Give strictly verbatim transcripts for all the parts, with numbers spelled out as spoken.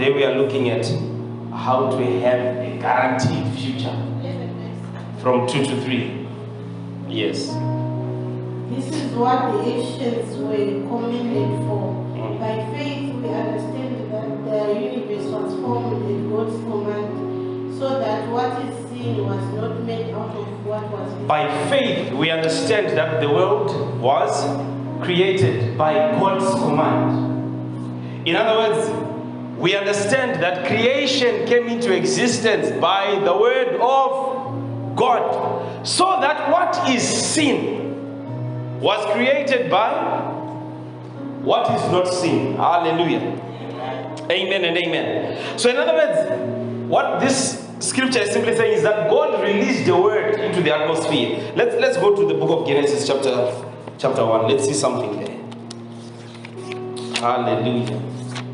Today we are looking at how to have a guaranteed future from two to three. Yes. This is what the ancients were commended for. Mm. By faith we understand that the universe was formed at God's command, so that what is seen was not made out of what was visible. By faith we understand that the world was created by God's command. In other words, we understand that creation came into existence by the word of God, so that what is seen was created by what is not seen. Hallelujah. Amen and amen. So in other words, what this scripture is simply saying is that God released the word into the atmosphere. Let's let's go to the book of Genesis chapter chapter one. Let's see something there. Hallelujah.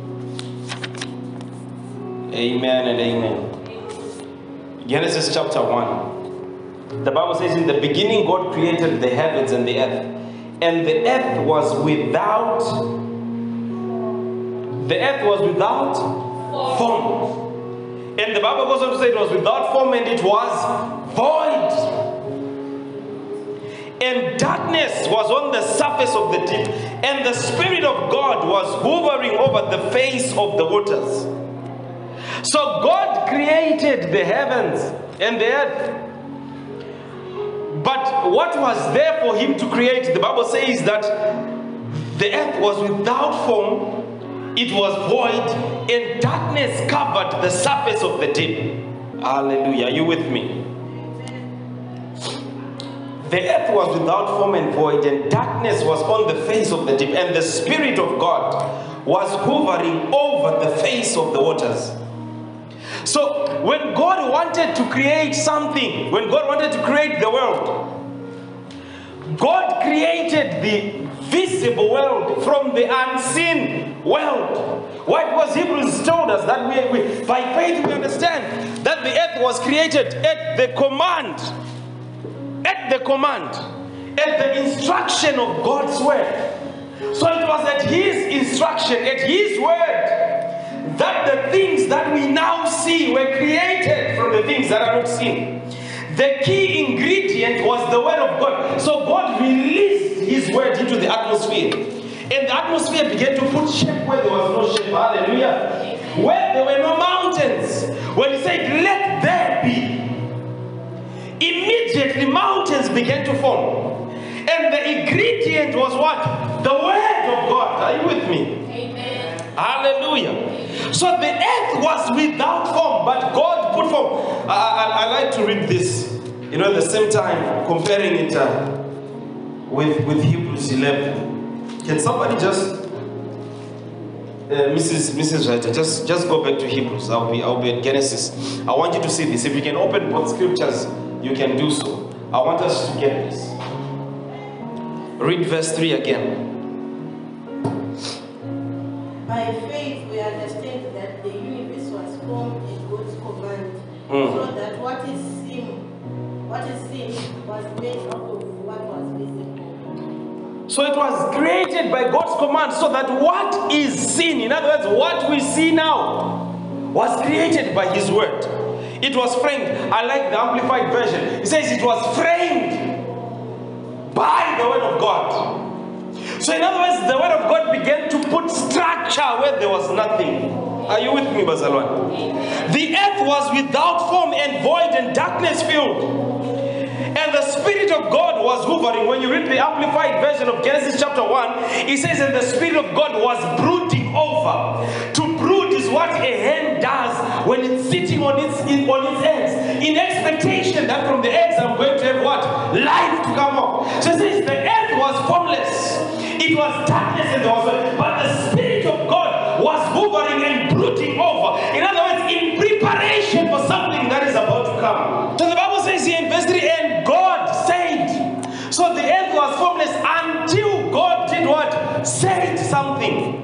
Amen and amen. Genesis chapter one. The Bible says, in the beginning God created the heavens and the earth. And the earth was without, the earth was without form. And the Bible goes on to say it was without form and it was void. And darkness was on the surface of the deep. And the Spirit of God was hovering over the face of the waters. So God created the heavens and the earth. But what was there for him to create? The Bible says that the earth was without form, it was void, and darkness covered the surface of the deep. Hallelujah. Are you with me? The earth was without form and void, and darkness was on the face of the deep, and the Spirit of God was hovering over the face of the waters. So when God wanted to create something, when God wanted to create the world, God created the visible world from the unseen world. What was Hebrews told us that we, we by faith we understand that the earth was created at the command, at the command, at the instruction of God's word. So it was at his instruction, at his word, that the things that we now see were created from the things that are not seen. The key ingredient was the word of God. So God released his word into the atmosphere. And the atmosphere began to put shape where there was no shape. Hallelujah. Where there were no mountains. When he said, let there be, immediately mountains began to form. And the ingredient was what? The word of God. Are you with me? Amen. Hallelujah. So the earth was without form, but God put form. I, I, I like to read this, you know, at the same time, comparing it uh, with, with Hebrews eleven. Can somebody just, uh, Missus Missus Writer, just, just go back to Hebrews. I'll be, I'll be at Genesis. I want you to see this. If you can open both scriptures, you can do so. I want us to get this. Read verse three again. By faith we understand that the universe was formed at God's command, Mm. so that what is seen, what is seen was made out of what was visible. So it was created by God's command, so that what is seen, in other words, what we see now, was created by his word. It was framed. I like the Amplified Version. It says it was framed by the word of God. So in other words, the word of God began to put structure where there was nothing. Are you with me, Bazalwan? The earth was without form and void and darkness filled. And the Spirit of God was hovering. When you read the Amplified Version of Genesis chapter one, it says, and the Spirit of God was brooding over. To brood is what a hen does when it's sitting on its, in, on its eggs, in expectation that from the eggs I'm going to have what? Life to come up. So it says the earth was formless. It was darkness and there was, but the Spirit of God was hovering and brooding over. In other words, in preparation for something that is about to come. So the Bible says here in verse three, and God said. So the earth was formless until God did what? Said something.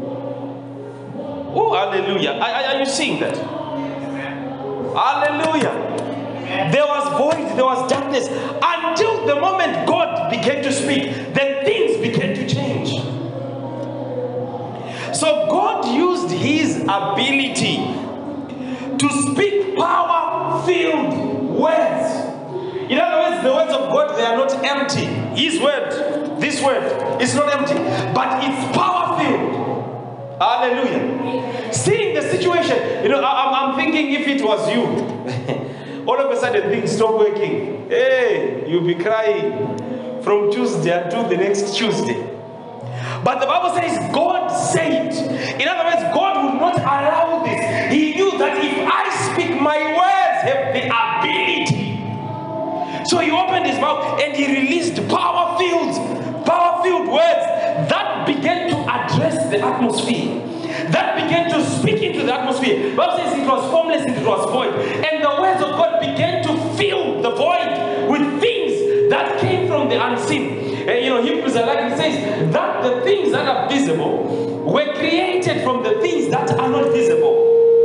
Oh, hallelujah. Are, are you seeing that? Hallelujah. There was void, there was darkness. Until the moment God began to speak, then things began to change. So So God used his ability to speak power-filled words. In other words, the words of God, they are not empty. His word, this word, is not empty, but it's power-filled. Hallelujah. Seeing the situation, you know, I, I'm thinking if it was you, all of a sudden things stop working. Hey, you'll be crying from Tuesday until the next Tuesday. But the Bible says God said. In other words, God would not allow this. He knew that if I speak, my words have the ability. So he opened his mouth and he released power-filled, power-filled words that began to address the atmosphere. That began to speak into the atmosphere. The Bible says it was formless and it was void. And the words of God began to fill the void with things that came from the unseen. And you know, Hebrews eleven says that the things that are visible were created from the things that are not visible.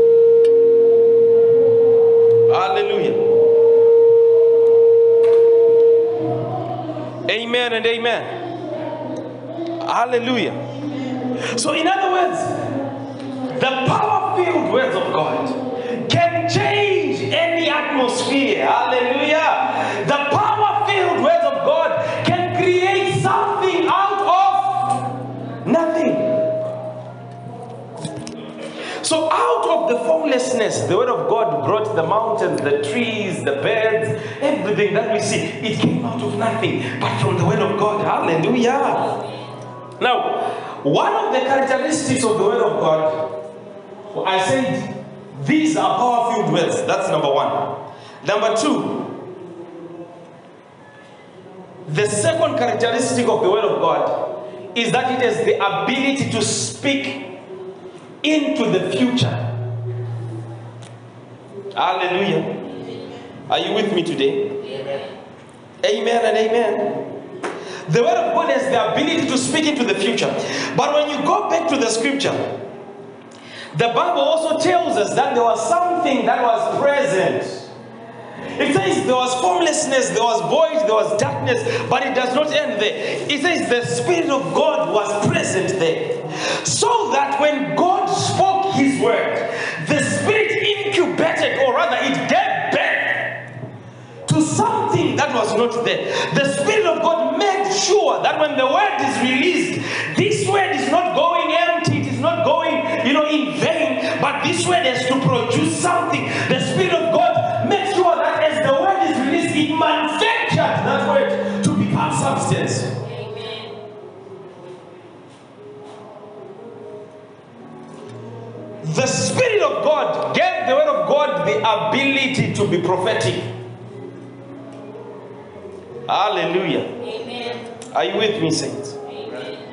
Hallelujah. Amen and amen. Hallelujah. So in other words, the power-filled words of God can change any atmosphere. Hallelujah. The power-filled words of God can create something out of nothing. So out of the formlessness, the word of God brought the mountains, the trees, the birds, everything that we see. It came out of nothing, but from the word of God. Hallelujah. Now, one of the characteristics of the word of God, I said, these are power-filled words. That's number one. Number two, the second characteristic of the word of God is that it has the ability to speak into the future. Hallelujah. Are you with me today? Amen and amen. The word of God has the ability to speak into the future. But when you go back to the scripture, the Bible also tells us that there was something that was present. It says there was formlessness, there was void, there was darkness, but it does not end there. It says the Spirit of God was present there. So that when God spoke his word, the Spirit incubated, or rather it gave birth to something that was not there. The Spirit of God made sure that when the word is released, this word is not going empty, it is not going, you know, in vain, but this word has to produce something. The Spirit of God made sure that as the word is released, it manufactured that word to become substance. Amen. The Spirit of God gave the word of God the ability to be prophetic. Hallelujah. Amen. Are you with me, saints? Amen.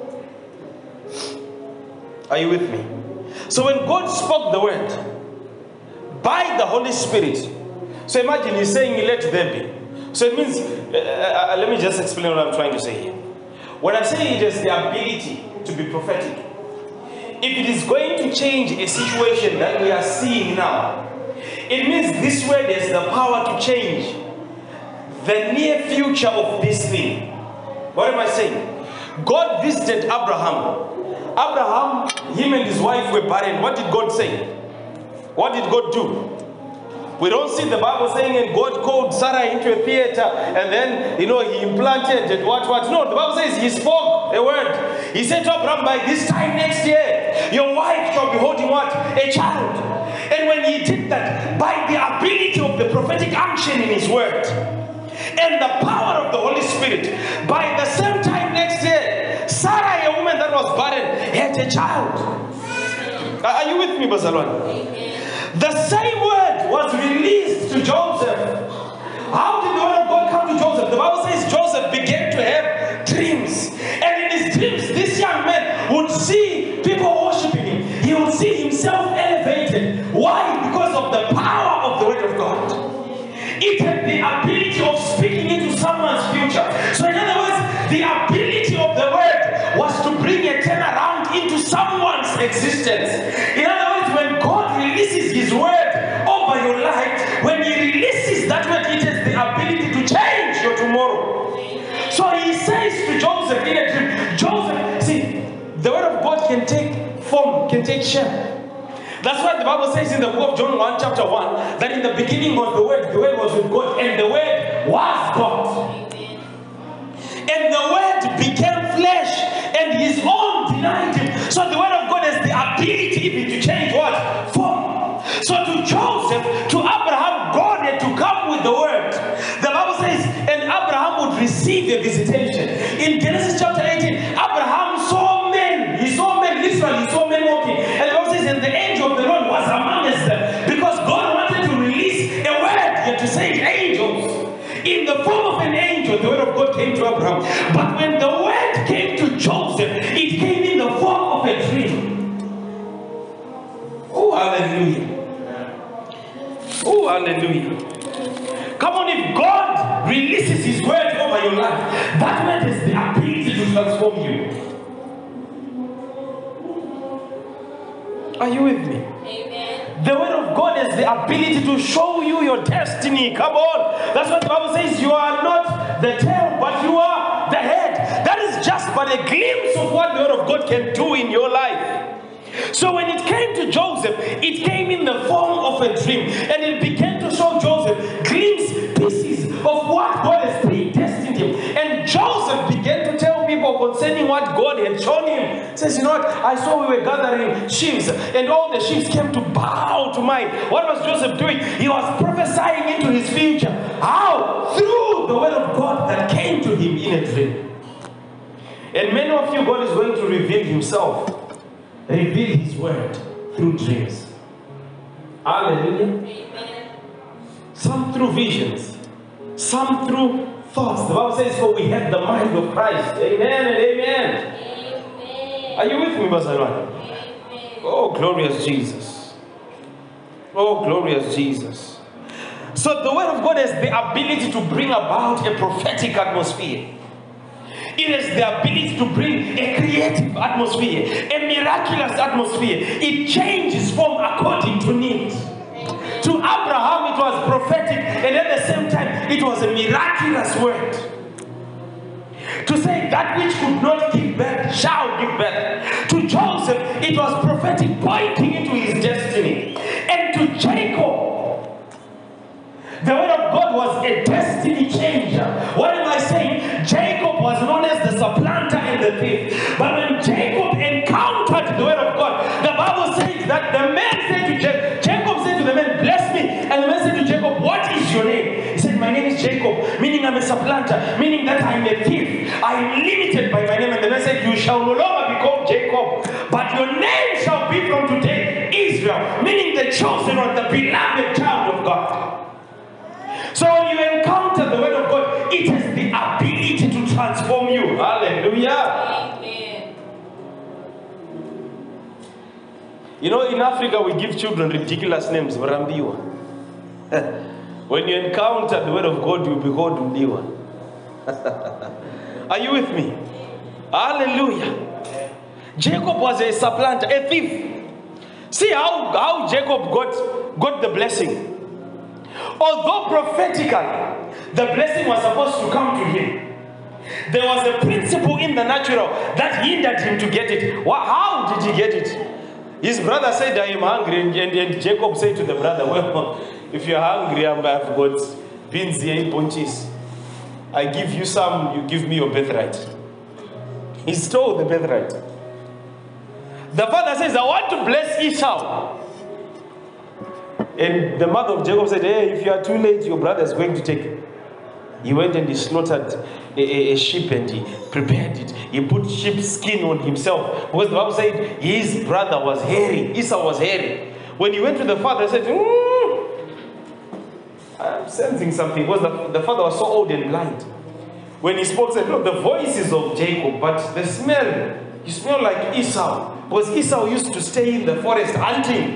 Are you with me? So when God spoke the word by the Holy Spirit, so imagine he's saying, let there be. So it means, uh, uh, let me just explain what I'm trying to say here. When I say it has the ability to be prophetic, if it is going to change a situation that we are seeing now, it means this word has the power to change the near future of this thing. What am I saying? God visited Abraham. Abraham, him and his wife were barren. What did God say? What did God do? We don't see the Bible saying, and God called Sarah into a theater, and then, you know, he implanted and what, what. No, the Bible says he spoke a word. He said to Abraham, by this time next year, your wife shall be holding what? A child. And when he did that, by the ability of the prophetic unction in his word, and the power of the Holy Spirit, by the same time next year, Sarah, a woman that was barren, had a child. Are you with me, Bazalwan? The same word was released to Joseph. How did the word of God come to Joseph? The Bible says Joseph began to have dreams. And in his dreams, this young man would see people worshiping him. He would see himself elevated. Why? Because of the power of the word of God. It had the ability of speaking into someone's future. So in other words, the ability of the word was to bring a turnaround into someone's existence. In other words, when God releases his word over your life, when he releases that word, it has the ability to change your tomorrow. So he says to Joseph in a dream, Joseph, see, the word of God can take take shape. That's why the Bible says in the book of John one, chapter one, that in the beginning was the Word, the Word was with God, and the Word was God. And the Word became flesh, and His own denied Him. So the Word of God has the ability even to change what? Form. So to Joseph, to Abraham, God had to come with the Word. The Bible says, and Abraham would receive a visitation. In Genesis chapter eighteen, Abraham saw men. He saw men, literally, he saw men walking. And the Bible says, and the angel of the Lord was amongst them. Because God wanted to release a word, he had to send angels. In the form of an angel, the word of God came to Abraham. But when the word came to Joseph, it came in the form of a dream. Oh, hallelujah. Oh, hallelujah. Come on, if God releases His word over your life, that word has the ability to transform you. Are you with me? Amen. The word of God has the ability to show you your destiny. Come on. That's what the Bible says. You are not the tail, but you are the head. That is just but a glimpse of what the word of God can do in your life. So when it came to Joseph, it came in the form of a dream. And it began to show Joseph glimpses, pieces of what God has predestined him. And Joseph began to tell people concerning what God had shown him. He says, you know what? I saw we were gathering sheaves, and all the sheaves came to bow to mine. What was Joseph doing? He was prophesying into his future. How? Through the word of God that came to him in a dream. And many of you, God is going to reveal Himself. Reveal His word through dreams. Hallelujah. Amen. Some through visions, some through thoughts. The Bible says, for we have the mind of Christ. Amen and amen. Amen. Are you with me, Bazalwan? Oh, glorious Jesus. Oh, glorious Jesus. So the word of God has the ability to bring about a prophetic atmosphere. It has the ability to bring a creative atmosphere, a miraculous atmosphere. It changes form according to need. To Abraham, it was prophetic, and at the same time, it was a miraculous word. To say that which could not give birth shall give birth. To Joseph, it was prophetic, pointing into his destiny. And to Jacob, the word of God was a destiny changer. What am I saying? Jacob was known as the supplanter and the thief. But when Jacob encountered the word of God, the Bible says that the man said to Jacob, Jacob said to the man, bless me. And the man said to Jacob, what is your name? He said, my name is Jacob, meaning I'm a supplanter, meaning that I'm a thief. I'm limited by my name. And the man said, you shall no longer be called Jacob, but your name shall be from today Israel, meaning the chosen one, the beloved child of God. So when you encounter the word of God, it has the ability to transform you. Hallelujah. Amen. You know, in Africa, we give children ridiculous names. Varambiwa. When you encounter the word of God, you behold Mdiwa. Are you with me? Hallelujah. Jacob was a supplanter, a thief. See how, how Jacob got, got the blessing. Although prophetically, the blessing was supposed to come to him, there was a principle in the natural that hindered him to get it. Well, how did he get it? His brother said, I am hungry. And, and, and Jacob said to the brother, well, if you're hungry, I've got beans here in bunches. I give you some, you give me your birthright. He stole the birthright. The father says, I want to bless Esau. And the mother of Jacob said, hey, if you are too late, your brother is going to take it. He went and he slaughtered a, a, a sheep and he prepared it. He put sheep's skin on himself. Because the Bible said his brother was hairy. Esau was hairy. When he went to the father, he said, mm, I'm sensing something. Because the, the father was so old and blind. When he spoke, he said, look, the voice is of Jacob, but the smell, you smell like Esau. Because Esau used to stay in the forest hunting.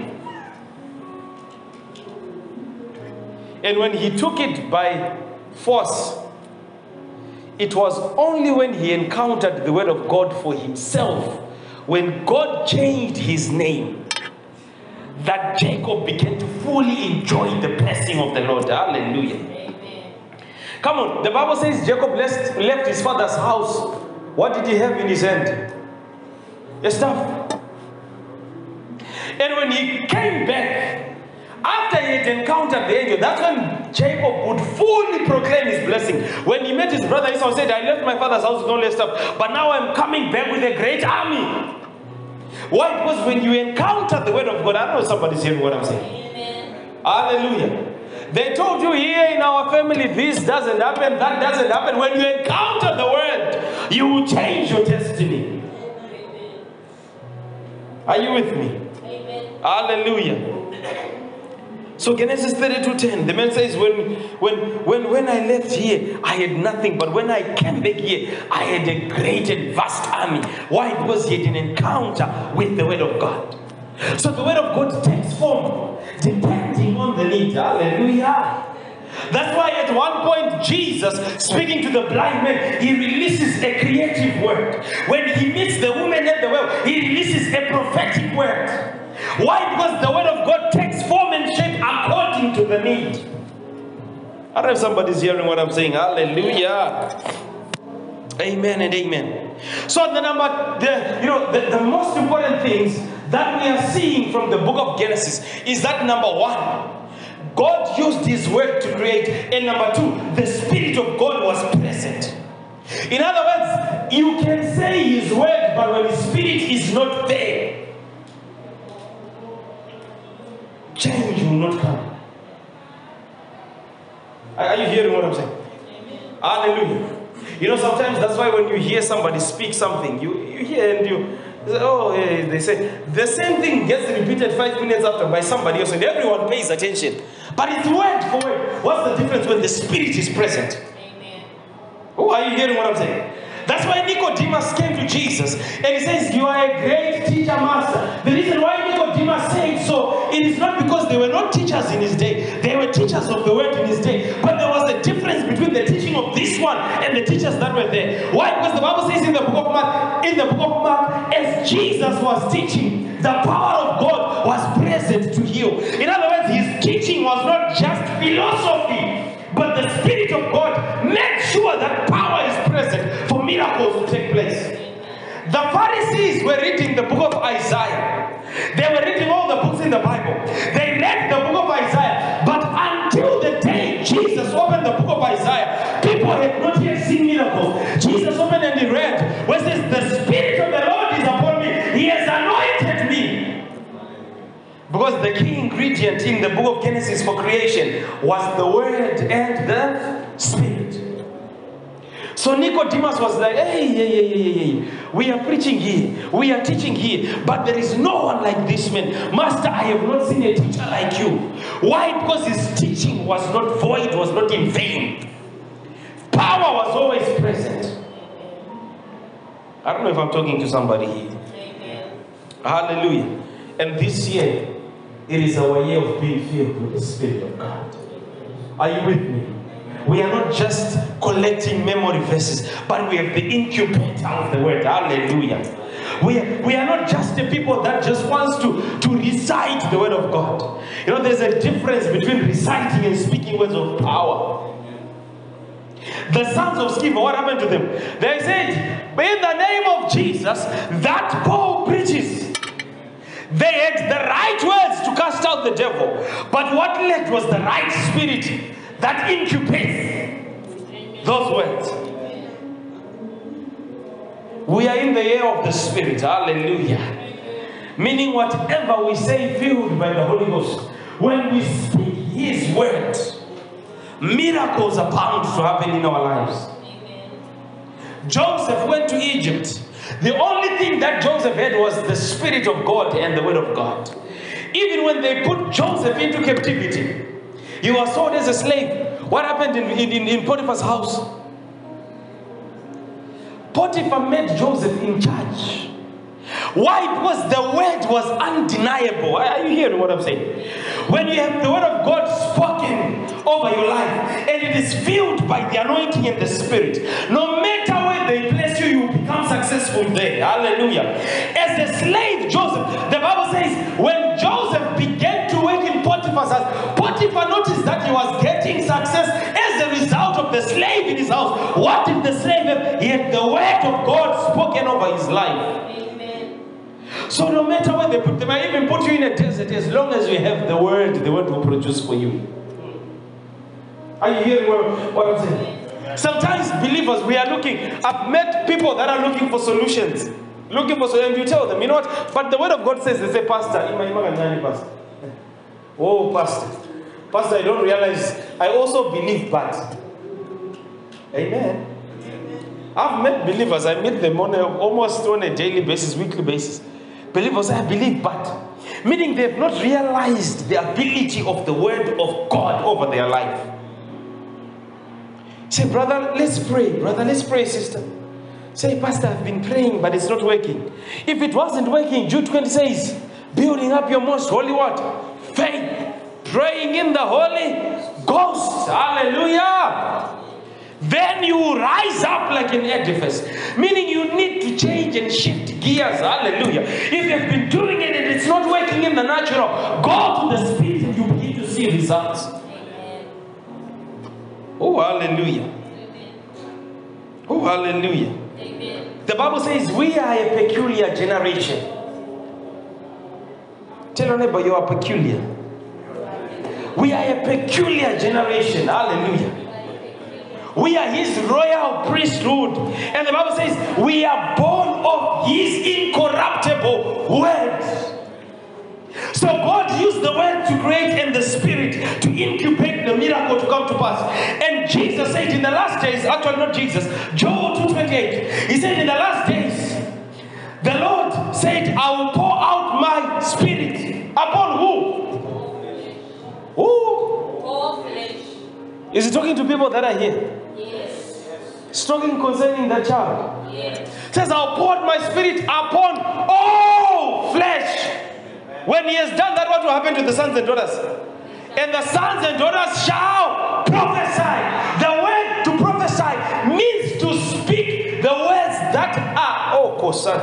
And when he took it by force, it was only when he encountered the word of God for himself, when God changed his name, that Jacob began to fully enjoy the blessing of the Lord. Hallelujah. Amen. Come on, the Bible says Jacob left, left his father's house. What did he have in his hand? A staff. when he came back, after he had encountered the angel, that's when Jacob would fully proclaim his blessing. When he met his brother Esau, he said, I left my father's house with all this stuff, but now I'm coming back with a great army. Why? Because when you encounter the word of God, I don't know if somebody's hearing what I'm saying. Amen. Hallelujah. They told you here in our family, this doesn't happen, that doesn't happen. When you encounter the word, you will change your destiny. Amen. Are you with me? Amen. Hallelujah. So Genesis thirty-two ten, the man says, when, when, when, when I left here, I had nothing. But when I came back here, I had a great and vast army. Why? Because he had an encounter with the word of God. So the word of God takes form depending on the need. Hallelujah. That's why at one point Jesus, speaking to the blind man, he releases a creative word. When he meets the woman at the well, he releases a prophetic word. Why? Because the word of God takes form and shape according to the need. I don't know if somebody's hearing what I'm saying. Hallelujah. Amen and amen. So the number, the you know, the, the most important things that we are seeing from the book of Genesis is that number one, God used his word to create, and number two, the Spirit of God was present. In other words, you can say his word, but when his Spirit is not there, change will not come. Are you hearing what I'm saying? Amen. Hallelujah. You know, sometimes that's why when you hear somebody speak something, you, you hear and you say, oh, yeah, they say, the same thing gets repeated five minutes after by somebody else, and everyone pays attention. But it's word for word. What's the difference when the Spirit is present? Amen. Oh, are you hearing what I'm saying? That's why Nicodemus came to Jesus and he says, you are a great teacher, master. The reason why Nicodemus said so, it is not because they were not teachers in his day. They were teachers of the word in his day. But there was a difference between the teaching of this one and the teachers that were there. Why? Because the Bible says in the book of Mark, in the book of Mark, as Jesus was teaching, the power of God was present to heal. In other words, his teaching was not just philosophy, but the Spirit of God made sure that power is present for miracles to take place. The Pharisees were reading the book of Isaiah. They were reading all the books in the Bible. They read the book of Isaiah. But until the day Jesus opened the book of Isaiah, people had not yet seen miracles. Jesus opened and he read, where it says, the Spirit of the Lord is upon me. He has anointed me. Because the key ingredient in the book of Genesis for creation was the Word and the Spirit. So Nicodemus was like, hey, hey, hey, hey, hey, we are preaching here, we are teaching here, but there is no one like this man. Master, I have not seen a teacher like you. Why? Because his teaching was not void, was not in vain. Power was always present. I don't know if I'm talking to somebody here. Amen. Hallelujah. And this year, it is our year of being filled with the Spirit of God. Are you with me? We are not just collecting memory verses, but we have the incubator of the word. Hallelujah. We are, we are not just the people that just wants to, to recite the word of God. You know, there's a difference between reciting and speaking words of power. The sons of Sceva, what happened to them? They said, in the name of Jesus, that Paul preaches. They had the right words to cast out the devil, but what led was the right spirit that incubates those words. We are in the year of the Spirit. Hallelujah. Meaning whatever we say filled by the Holy Ghost, when we speak his word, miracles are bound to happen in our lives. Joseph went to Egypt. The only thing that Joseph had was the Spirit of God and the word of God. Even when they put Joseph into captivity, he was sold as a slave. What happened in, in, in Potiphar's house? Potiphar made Joseph in charge. Why? Because the word was undeniable. Are you hearing what I'm saying? When you have the word of God spoken over your life, and it is filled by the anointing and the Spirit, no matter where they place you, you become successful there. Hallelujah. As a slave, Joseph, the Bible says, when Joseph began to work in Potiphar's house, Potiphar noticed that he was getting success as a result of the slave in his house. What did the slave have? He had the word of God spoken over his life. So So no matter where they put them, I even put you in a desert, as long as you have the word, the word will produce for you. Are you hearing what, what I'm saying? Sometimes believers, we are looking, I've met people that are looking for solutions. Looking for solutions, and you tell them, you know what? But the word of God says, they say, Pastor, Ima, Ima, Ima, Pastor. Oh, Pastor. Pastor, I don't realize, I also believe, but. Amen. I've met believers, I meet them on a, almost on a daily basis, weekly basis. Believers, I believe, but. Meaning they've not realized the ability of the word of God over their life. Say, brother, let's pray. Brother, let's pray, sister. Say, Pastor, I've been praying, but it's not working. If it wasn't working, Jude twenty says, building up your most holy what? Faith. Praying in the Holy Ghost. Hallelujah. Then you rise up like an edifice. Meaning you need to change and shift gears. Hallelujah. If you've been doing it and it's not working in the natural, go to the spirit and you begin to see results. Amen. Oh, hallelujah. Amen. Oh, hallelujah. Amen. The Bible says we are a peculiar generation. Tell your neighbor you are peculiar. We are a peculiar generation. Hallelujah. We are his royal priesthood. And the Bible says we are born of his incorruptible word. So God used the word to create and the spirit to incubate the miracle to come to pass. And Jesus said in the last days, actually not Jesus, Joel two twenty-eight, he said in the last days, the Lord said, I will pour out my spirit upon who? Who? All flesh. Is he talking to people that are here? Yes. He's talking concerning the child. Yes. It says, I'll pour out my spirit upon all flesh. When he has done that, what will happen to the sons and daughters? And the sons and daughters shall prophesy. The word to prophesy means to speak the words that are, oh,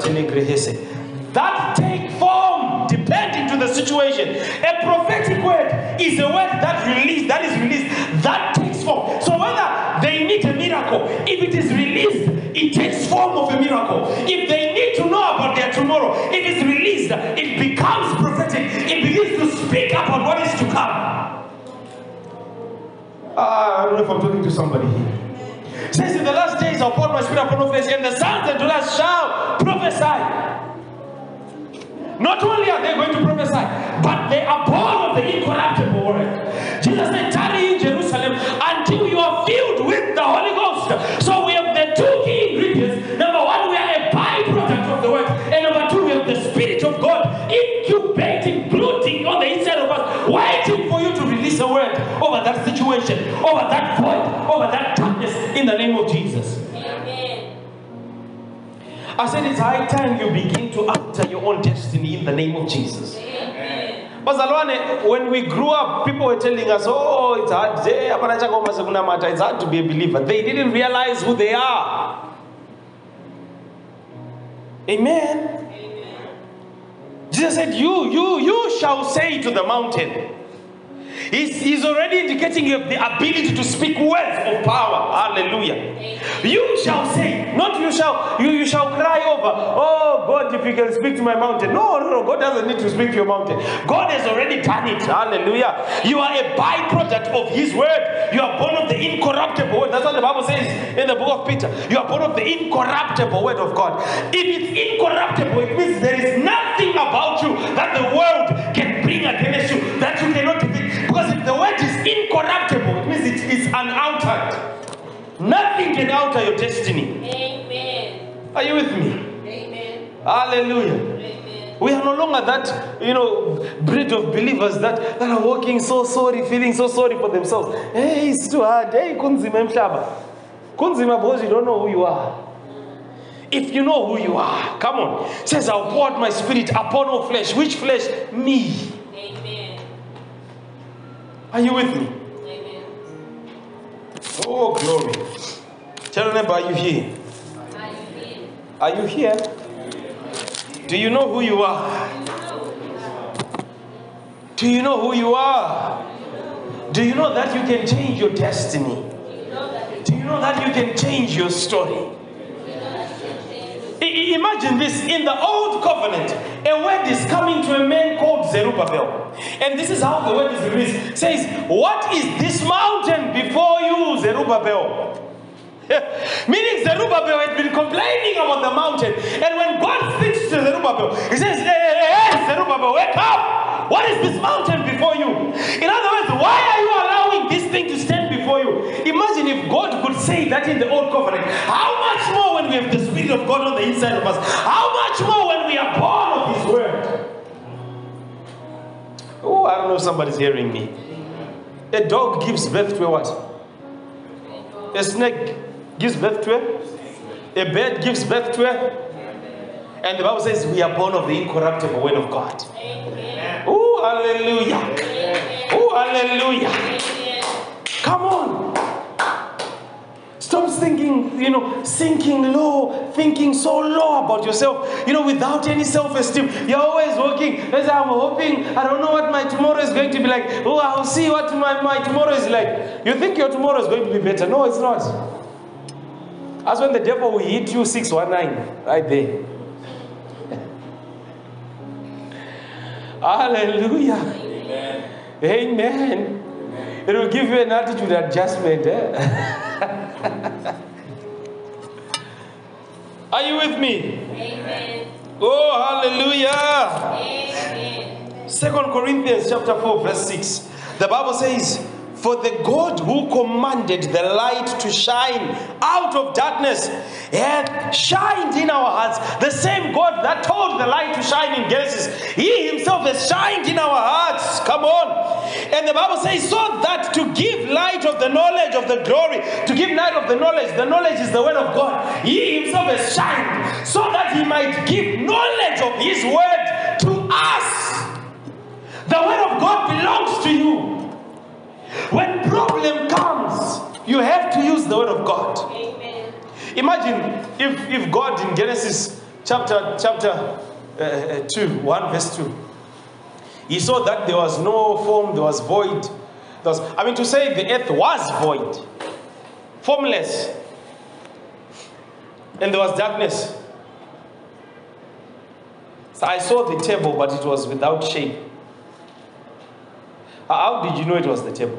that take form depending to the situation. A prophetic word is a word that released, that is released, that takes form. So whether they need a miracle, if it is released, it takes form of a miracle. If they need to know about their tomorrow, if it's released, it becomes prophetic. It begins to speak about what is to come. Uh, I don't know if I'm talking to somebody here. It says in the last days I'll pour my spirit upon all flesh, and the sons and daughters shall prophesy. Not only are they going to prophesy, but they are born of the incorruptible word. Jesus said, tarry in Jerusalem until you are filled with the Holy Ghost. So we have the two key ingredients. Number one, we are a byproduct of the word. And number two, we have the Spirit of God incubating, brooding on the inside of us, waiting for you to release a word over that situation, over that void, over that darkness, in the name of Jesus. Amen. I said it's high time you begin to alter your own destiny in the name of Jesus. Amen. When we grew up, people were telling us, oh, it's hard, it's hard to be a believer. They didn't realize who they are. Amen. Amen. Jesus said, you, you, you shall say to the mountain. He's, he's already indicating you have the ability to speak words of power. Hallelujah. Amen. You shall say, not you shall, you, you shall cry over, oh God, if you can speak to my mountain. No, no, no, God doesn't need to speak to your mountain. God has already done it. Hallelujah. You are a byproduct of his word. You are born of the incorruptible word. That's what the Bible says in the book of Peter. You are born of the incorruptible word of God. If it's incorruptible, it means there is nothing about you that the world can bring against you that you cannot defeat. Because if the word is incorruptible, it means it is unaltered. Nothing can alter your destiny. Amen. Are you with me? Amen. Hallelujah. Amen. We are no longer that, you know, breed of believers that, that are walking so sorry, feeling so sorry for themselves. Hey, it's too hard. Hey, kunzima mshaba. Kunzima because you don't know who you are. If you know who you are, come on. It says, I'll pour out my spirit upon all flesh. Which flesh? Me. Amen. Are you with me? Amen. Oh, glory. Tell them, are you here? Are you here? Are you here? Do you know who you are? Do you know who you are? Do you know that you can change your destiny? Do you know that you can change your story? Imagine this. In the old covenant, a word is coming to a man called Zerubbabel. And this is how the word is released. It says, what is this mountain before you, Zerubbabel? Meaning Zerubbabel had been complaining about the mountain. And when God speaks to Zerubbabel, he says, hey, hey, hey, Zerubbabel, wake up! What is this mountain before you? In other words, why are you allowing this thing to stand before you? Imagine if God could say that in the old covenant. How much more when we have the Spirit of God on the inside of us? How much more when we are born of His Word? Oh, I don't know if somebody's hearing me. A dog gives birth to a what? A snake gives birth to a? A bird gives birth to a? And the Bible says we are born of the incorruptible Word of God. Oh, hallelujah. Oh, hallelujah. Come on. Stop thinking, you know, sinking low, thinking so low about yourself, you know, without any self-esteem. You're always working, as I'm hoping, I don't know what my tomorrow is going to be like. Oh, I'll see what my, my tomorrow is like. You think your tomorrow is going to be better. No, it's not. That's when the devil will hit you six one nine, right there. Hallelujah. Amen. Amen. It will give you an attitude adjustment. Eh? Are you with me? Amen. Oh, hallelujah. Amen. Second Corinthians chapter four, verse six. The Bible says, for the God who commanded the light to shine out of darkness hath shined in our hearts. The same God that told the light to shine in Genesis, He Himself has shined in our hearts. Come on. And the Bible says, so that to give light of the knowledge of the glory, to give light of the knowledge, the knowledge is the Word of God. He Himself has shined so that He might give knowledge of His Word to us. The Word of God belongs to you. When problem comes, you have to use the Word of God. Amen. Imagine if, if God in Genesis chapter chapter uh, two, one verse two, He saw that there was no form, there was void. There was, I mean, to say the earth was void, formless, and there was darkness. So I saw the table, but it was without shape. How did you know it was the table?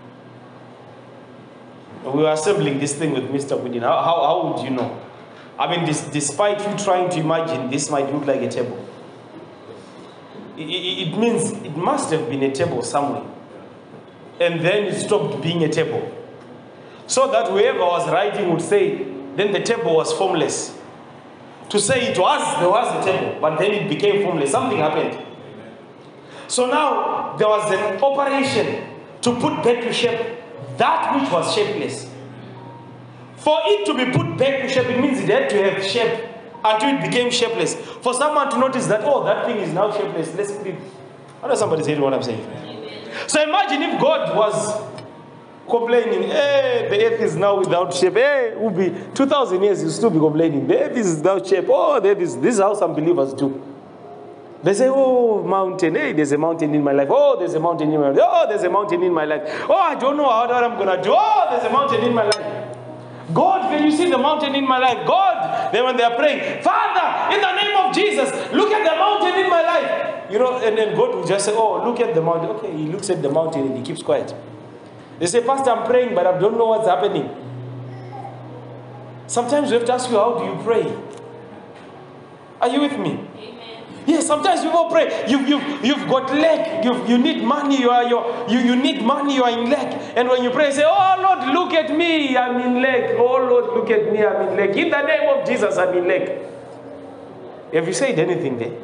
We were assembling this thing with Mister Widin. How, how, how would you know? I mean, this, despite you trying to imagine, this might look like a table. It, it, it means it must have been a table somewhere. And then it stopped being a table. So that whoever was writing would say, then the table was formless. To say it was, there was a table, but then it became formless. Something happened. So now, there was an operation to put back to shape that which was shapeless. For it to be put back to shape, it means it had to have shape until it became shapeless. For someone to notice that, oh, that thing is now shapeless, let's put it. I know somebody's hearing what I'm saying. Amen. So imagine if God was complaining, hey, the earth is now without shape. Hey, it will be two thousand years, you'll still be complaining. The earth is without shape. Oh, the earth is, this is how some believers do. They say, oh, mountain. Hey, there's a mountain in my life. Oh, there's a mountain in my life. Oh, there's a mountain in my life. Oh, I don't know how I'm going to do. Oh, there's a mountain in my life. God, can you see the mountain in my life? God, then when they are praying, Father, in the name of Jesus, look at the mountain in my life. You know, and then God will just say, oh, look at the mountain. Okay, he looks at the mountain and he keeps quiet. They say, Pastor, I'm praying, but I don't know what's happening. Sometimes we have to ask you, how do you pray? Are you with me? Yes, sometimes people pray. You, you, you've got lack. You, you need money. You, are, you're, you, you need money. You are in lack. And when you pray, say, oh, Lord, look at me. I'm in lack. Oh, Lord, look at me. I'm in lack. In the name of Jesus, I'm in lack. Have you said anything there?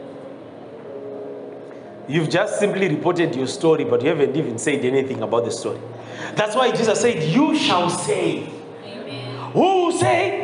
You've just simply reported your story, but you haven't even said anything about the story. That's why Jesus said, you shall say. Amen. Who say?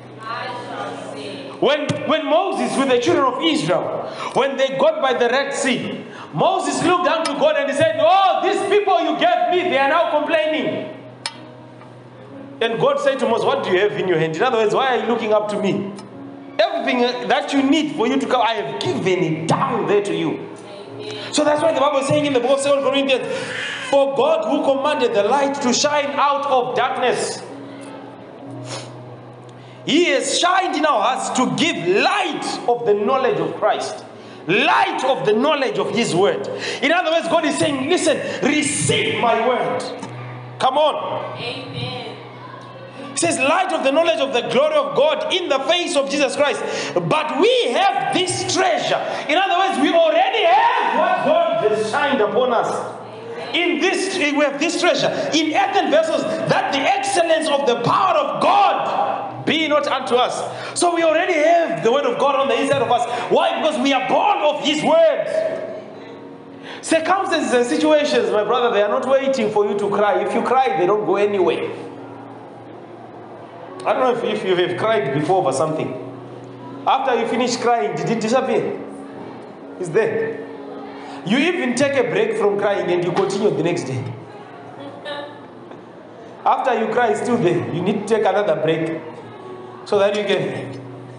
When, when Moses with the children of Israel, when they got by the Red Sea, Moses looked down to God and he said, oh, these people you gave me, they are now complaining. And God said to Moses, what do you have in your hand? In other words, why are you looking up to me? Everything that you need for you to come, I have given it down there to you. Amen. So that's why the Bible is saying in the book of Second Corinthians, for God who commanded the light to shine out of darkness, He has shined in our hearts to give light of the knowledge of Christ. Light of the knowledge of his word. In other words, God is saying, listen, receive my word. Come on. Amen. It says, light of the knowledge of the glory of God in the face of Jesus Christ. But we have this treasure. In other words, we already have what God has shined upon us. In this, we have this treasure in earthen vessels, that the excellence of the power of God be not unto us. So we already have the word of God on the inside of us. Why? Because we are born of his word. Circumstances and situations, my brother, they are not waiting for you to cry. If you cry, they don't go anywhere. I don't know if, if you have cried before over something. After you finish crying, did it disappear? It's there. You even take a break from crying and you continue the next day. After you cry, it's still there. You need to take another break so that you can.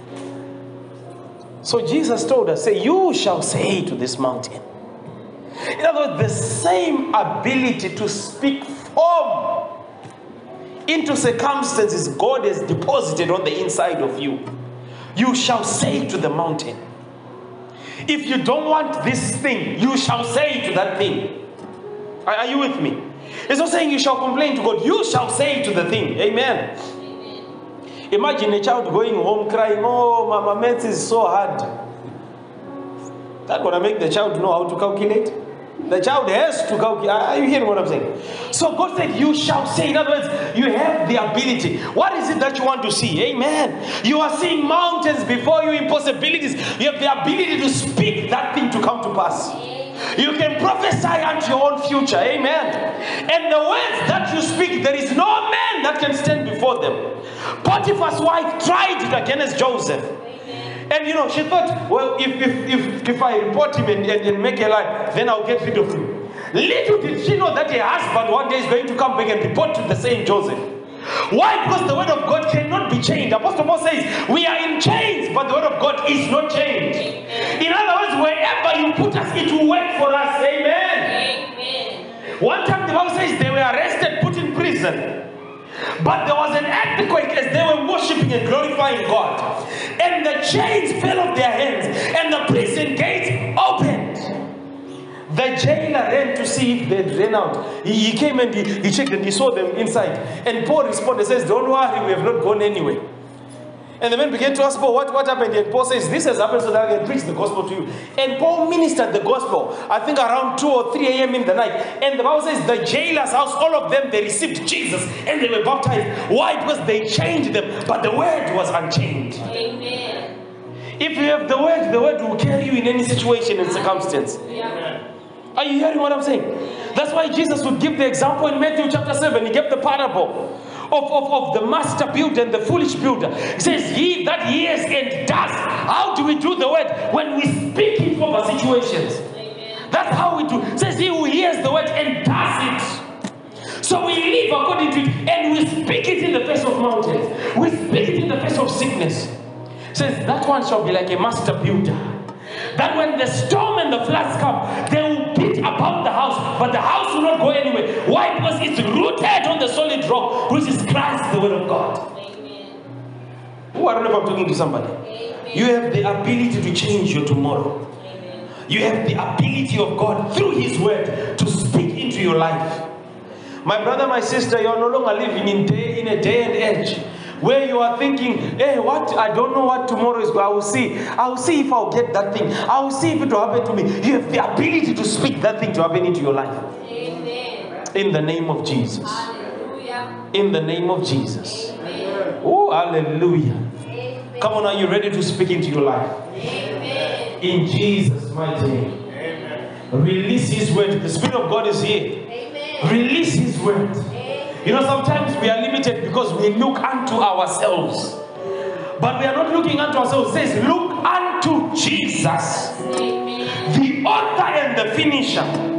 So Jesus told us, say, you shall say to this mountain. In other words, the same ability to speak form into circumstances God has deposited on the inside of you. You shall say to the mountain. If you don't want this thing, you shall say to that thing. Are, are you with me? It's not saying you shall complain to God. You shall say to the thing. Amen. Amen. Imagine a child going home crying, oh, Mama, maths is so hard. That's going to make the child know how to calculate. The child has to calculate. Are you hearing what I'm saying? So God said, you shall say. In other words, you have the ability. What is it that you want to see? Amen. You are seeing mountains before you, impossibilities. You have the ability to speak that thing to come to pass. You can prophesy unto your own future. Amen. And the words that you speak, there is no man that can stand before them. Potiphar's wife tried it against Joseph. And you know, she thought, well, if if if, if I report him and, and, and make a lie, then I'll get rid of him. Little did she know that her husband one day is going to come back and report to the same Joseph. Why? Because the word of God cannot be changed. Apostle Paul says, we are in chains, but the word of God is not changed. In other words, wherever you put us, it will work for us. Amen. Amen. One time the Bible says they were arrested, put in prison. But there was an earthquake as they were worshiping and glorifying God. And the chains fell off their hands. And the prison gates opened. The jailer ran to see if they'd ran out. He, he came and he, he checked and he saw them inside. And Paul responded, says, don't worry, we have not gone anywhere. And the men began to ask Paul, what, what happened? And Paul says, this has happened so that I can preach the gospel to you. And Paul ministered the gospel, I think around two or three a.m. in the night. And the Bible says the jailer's house, all of them, they received Jesus and they were baptized. Why? Because they changed them, but the word was unchanged. Amen. If you have the word, the word will carry you in any situation and circumstance. Yeah. Are you hearing what I'm saying? That's why Jesus would give the example in Matthew chapter seven. He gave the parable Of, of, of the master builder and the foolish builder. He says, he that hears and does. How do we do the word? When we speak it over situations. Amen. That's how we do. It says, he who hears the word and does it. So we live according to it, and we speak it in the face of mountains. We speak it in the face of sickness. It says, that one shall be like a master builder. That when the storm and the floods come, they will beat about the house, but the house will not go anywhere. Why? Because it's rooted on the solid rock, which is Christ, the word of God. Amen. Oh, I don't know if I'm talking to somebody. Amen. You have the ability to change your tomorrow. Amen. You have the ability of God through his word to speak into your life. My brother, my sister, you are no longer living in, day, in a day and age where you are thinking, hey, what? I don't know what tomorrow is going. I will see. I will see if I'll get that thing. I will see if it will happen to me. You have the ability to speak that thing to happen into your life. Amen. In the name of Jesus. Hallelujah. In the name of Jesus. Amen. Oh, hallelujah. Amen. Come on, are you ready to speak into your life? Amen. In Jesus' mighty name. Amen. Release his word. The Spirit of God is here. Amen. Release his word. You know, sometimes we are limited because we look unto ourselves. But we are not looking unto ourselves. It says, look unto Jesus. Amen. The author and the finisher.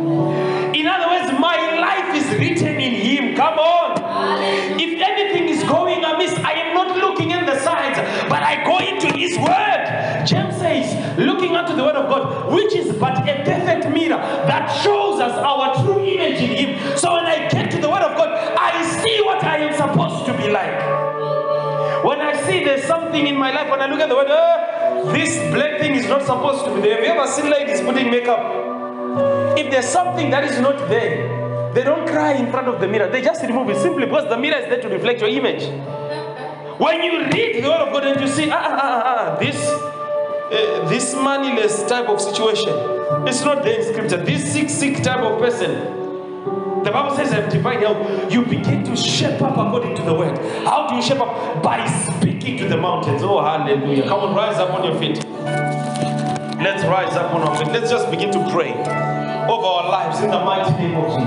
In other words, my life is written in him. Come on. Hallelujah. If anything is going amiss, I am not looking in the sides, but I go into his word. James says, looking unto the word of God, which is but a perfect mirror that shows us our true image in him. So when I get to the word of God, I see what I am supposed to be like. When I see there's something in my life, when I look at the word, uh, this black thing is not supposed to be there. Have you ever seen ladies putting makeup? If there's something that is not there, they don't cry in front of the mirror. They just remove it simply because the mirror is there to reflect your image. When you read the word of God and you see, ah, ah, ah, ah, this, uh, this moneyless type of situation, it's not there in scripture. This sick, sick type of person, the Bible says, I've divided how you begin to shape up according to the word. How do you shape up? By speaking to the mountains. Oh, hallelujah. Come on, rise up on your feet. Let's rise up on our feet. Let's just begin to pray over our lives in the mighty name of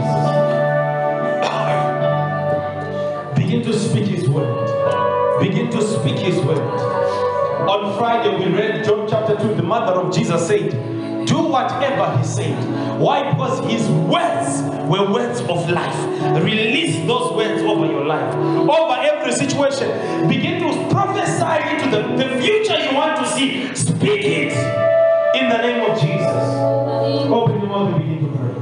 Jesus. Begin to speak His word. Begin to speak His word. On Friday we read John chapter two. The mother of Jesus said, do whatever He said. Why? Because His words were words of life. Release those words over your life, over every situation. Begin to prophesy into the, the future you want to see. Speak it in the name of Jesus. Open your mouth and begin to pray.